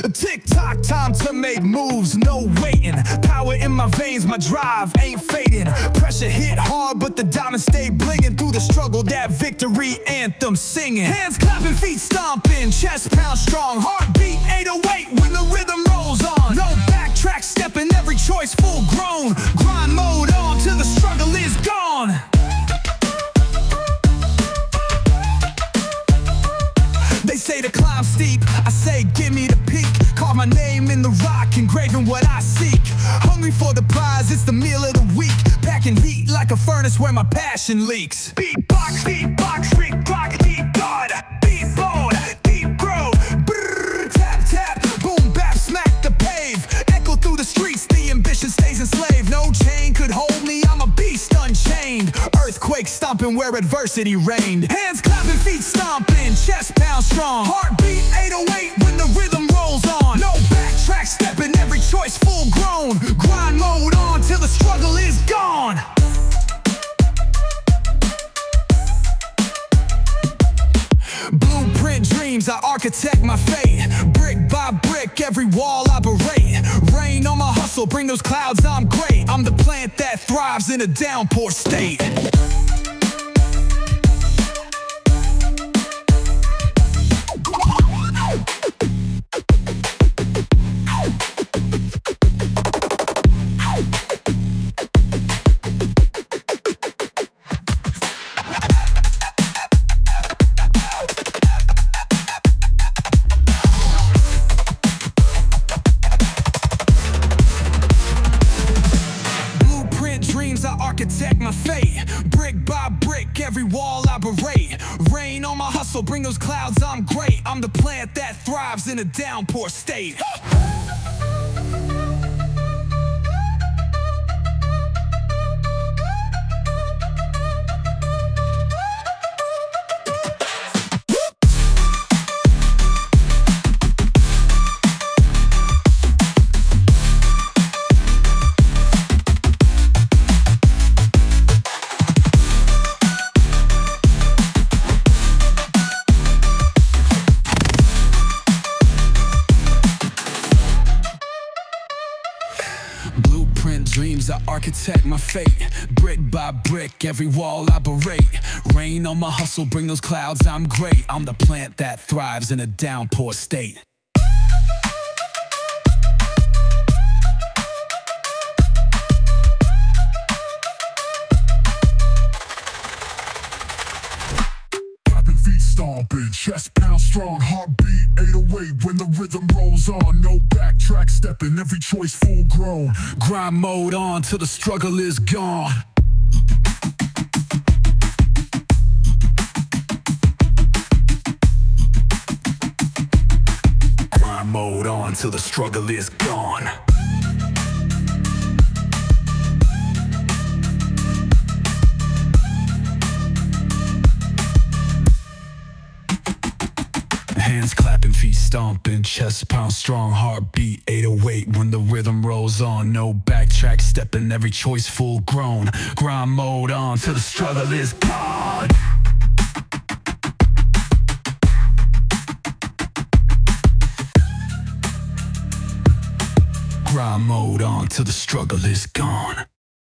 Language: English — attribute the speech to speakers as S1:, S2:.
S1: Tick-tock, time to make moves, no waiting. Power in my veins, my drive ain't fading. Pressure hit hard, but the diamonds stay blinging. Through the struggle, that victory anthem singing. Hands clapping, feet stomping, chest pound strong. Heartbeat 808 when the rhythm rolls on. No backtrack stepping, every choice full grown. Grind mode on till the struggle is gone. They say the climb's steep, I say give me the peak. Carve my name in the rock, engraving what I seek. Hungry for the prize, it's the meal of the week. Packing heat like a furnace where my passion leaks. Beatbox, freak rock, deep God. Beat bold, deep grow. Brrr, tap, tap, boom, bap, smack the pave. Echo through the streets, the ambition stays enslaved. No chain could hold me, I'm a beast unchained. Earthquake stomping where adversity reigned. Hands clapping, feet stomping, chest pound strong. Heartbeat 808 when the rhythm rolls on. No backtrack stepping, every choice full grown. Grind mode on till the struggle is gone. Blueprint dreams, I architect my fate. Brick by brick, every wall I berate. Rain on my hustle, bring those clouds, I'm great. I'm the plant that thrives in a downpour state. I architect my fate. Brick by brick, every wall I berate. Rain on my hustle, bring those clouds, I'm great. I'm the plant that thrives in a downpour state. Blueprint dreams, I architect my fate. Brick by brick, every wall I berate. Rain on my hustle, bring those clouds, I'm great. I'm the plant that thrives in a downpour state.
S2: Stomping, chest pound strong, heartbeat 808 when the rhythm rolls on. No backtrack stepping, every choice full grown.
S1: Grind mode on till the struggle is gone. Grind mode on till the struggle is gone. Hands clapping, feet stomping, chest pound strong, heartbeat 808 when the rhythm rolls on. No backtrack stepping, every choice full grown. Grind mode on till the struggle is gone. Grind mode on till the struggle is gone.